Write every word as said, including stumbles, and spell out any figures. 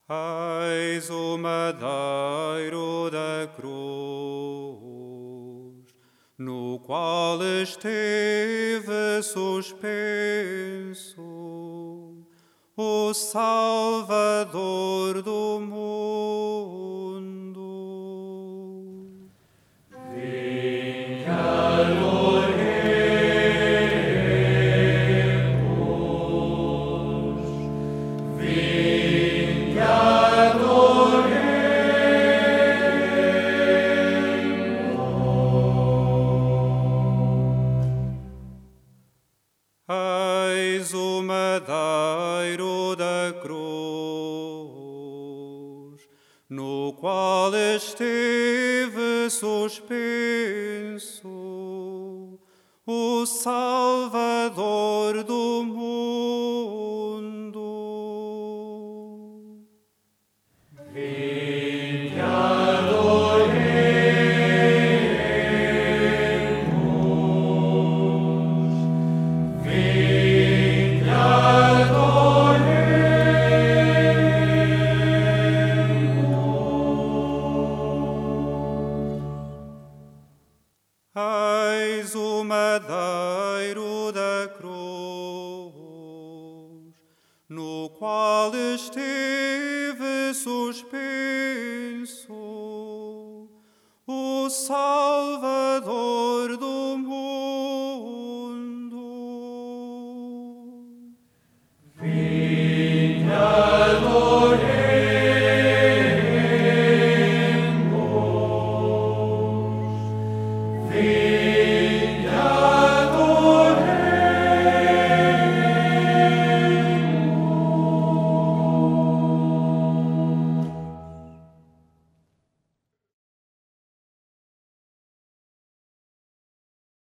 Eis o madeiro da cruz, no qual esteve suspenso o Salvador do mundo. Eis o madeiro da cruz, no qual esteve suspenso o Salvador do mundo. Vinde adoremos, vinde Eis o madeiro da cruz, no qual esteve suspenso o Salvador